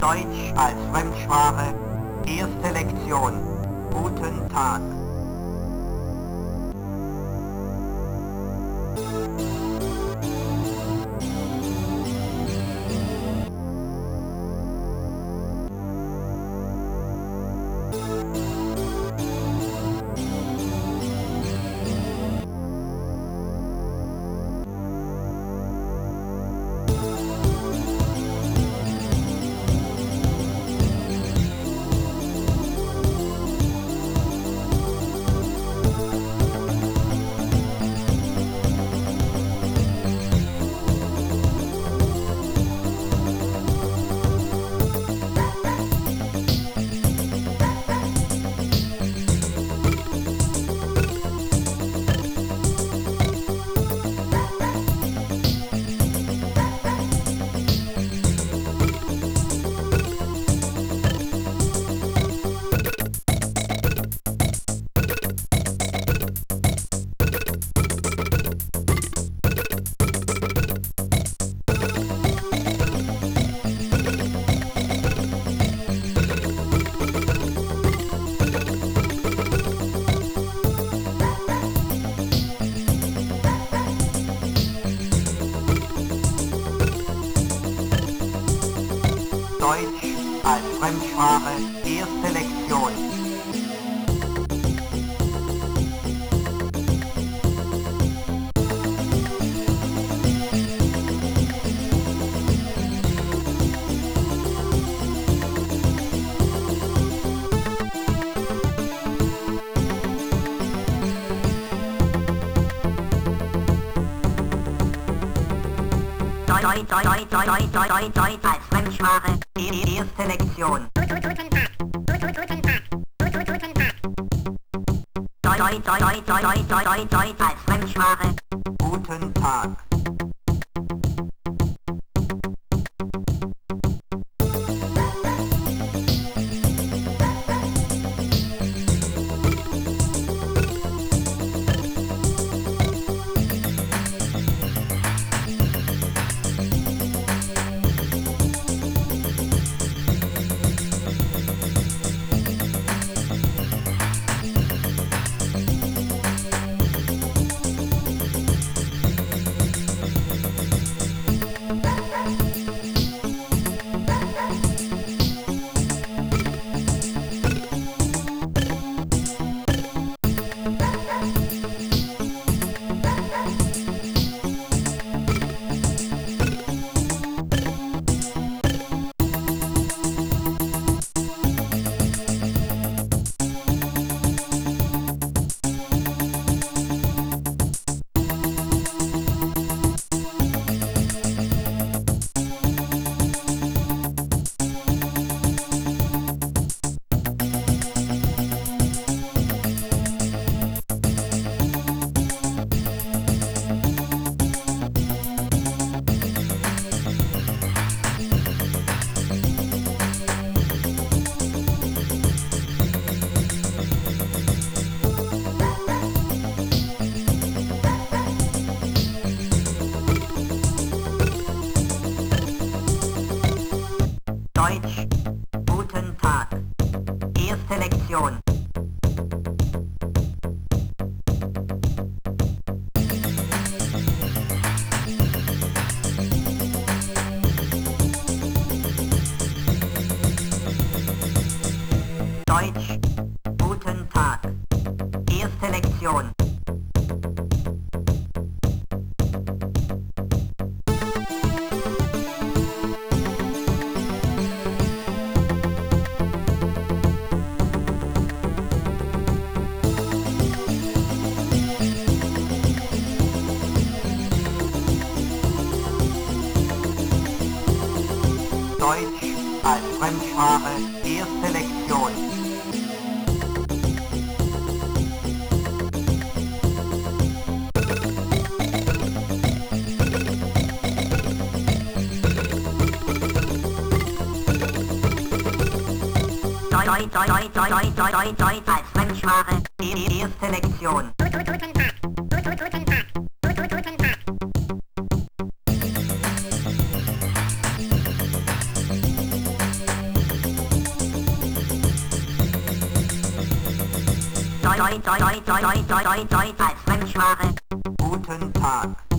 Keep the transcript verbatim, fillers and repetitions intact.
Deutsch als Fremdsprache. Erste Lektion. Guten Tag. Deutsch als Fremdsprache. Erste Lektion. Deutsch, Deutsch, Deutsch, Deutsch, Deutsch, Deutsch als Fremdsprache. Erste Lektion. Guten Tag. Guten Tag. Guten Tag. Deutsch, Deutsch, Deutsch, Deutsch, Deutsch, Deutsch als Fremdsprache. Guten Tag. Deutsch, guten Tag. Erste Lektion. Deutsch, guten Tag. Erste Lektion. Deutsch als Fremdsprache. Erste Lektion. Deutsch, Deutsch, Deutsch, Deutsch, Deutsch, Deutsch als Fremdsprache. Erste Lektion. Guten Tag. Guten Tag. Guten Tag. Deutsch, Deutsch, Deutsch, Deutsch, Deutsch, Deutsch, Deutsch als Fremdsprache. Guten Tag.